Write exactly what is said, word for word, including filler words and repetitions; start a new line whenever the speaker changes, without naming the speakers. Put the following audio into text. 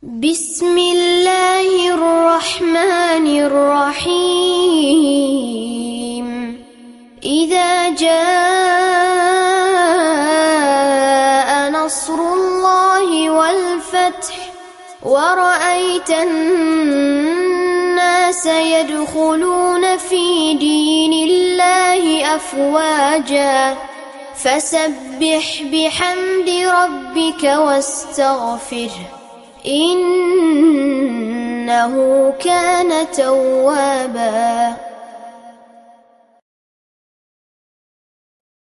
بسم الله الرحمن الرحيم إذا جاء نصر الله والفتح ورأيت الناس يدخلون في دين الله أفواجا فسبح بحمد ربك واستغفره إنه كان توابا.